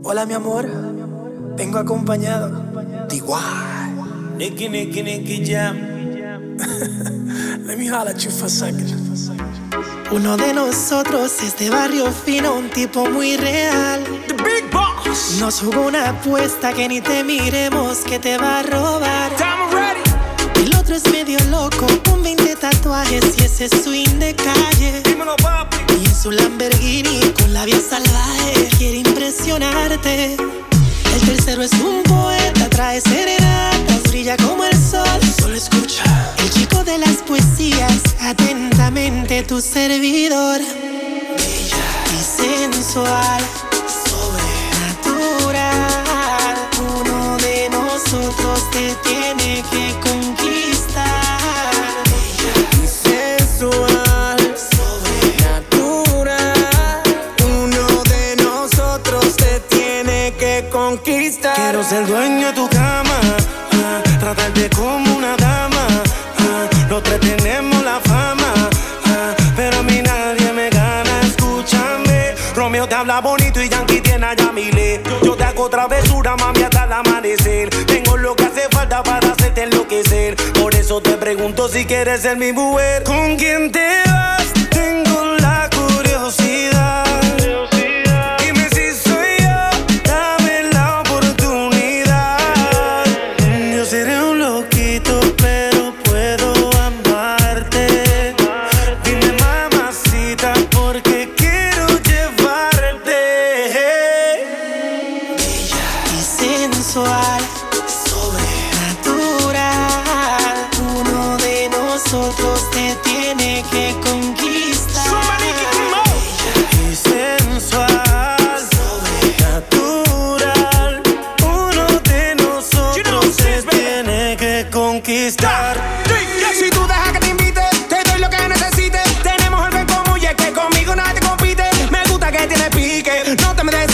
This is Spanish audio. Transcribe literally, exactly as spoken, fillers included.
Hola mi amor, vengo acompañado de igual. Nicky, Nicky, Nicky Jam. Let me holler at you for a second. Uno de nosotros es de barrio fino, un tipo muy real. The Big Boss. Nos jugó una apuesta que ni te miremos, que te va a robar. Time ready. El otro es medio loco, con veinte tatuajes y ese swing de calle. Dímelo, papi. Y en su Lamborghini con la vía salvaje quiere impresionarte. El tercero es un poeta, trae serenatas, brilla como el sol. Solo escucha. El chico de las poesías, atentamente tu servidor. Bella y sensual, sobrenatural. Uno de nosotros te tiene que conquistar. Bella y sensual, sobrenatural. Uno de nosotros te tiene que conquistar. Quiero ser dueño de tu cama, ah, tratarte como una dama, ah, los tres tenemos la fama, ah, pero a mí nadie me gana, escúchame. Romeo te habla bonito y Yankee tiene a Yamile. Yo te hago travesura, mami, hasta el amanecer. Tengo lo que hace falta para hacerte enloquecer. Por eso te pregunto si quieres ser mi mujer. ¿Con quién te vas? Tengo la curiosidad. Sobrenatural, uno de nosotros te tiene que conquistar. Bella y sensual, sobrenatural, uno de nosotros te tiene que conquistar. Si tú dejas que te invite, te doy lo que necesites. Tenemos algo en común y es que conmigo nadie compite. Me gusta que tienes pique, no te me des.